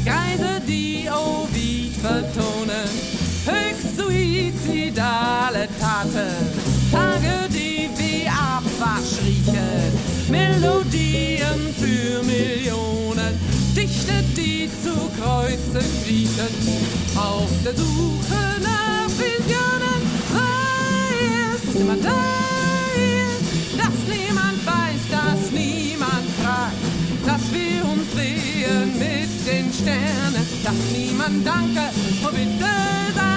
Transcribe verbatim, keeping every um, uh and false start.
Kreise, die Ovid vertonen, höchst suizidale Taten, Tage, die wie Abwasch riechen, Melodien für Millionen, Dichte, die zu Kreuze kriechen, auf der Suche nach Visionen, weil es immer da ist, dass niemand weiß, dass niemand fragt, dass wir uns drehen mit den Sternen, dass niemand danke, oh bitte sag.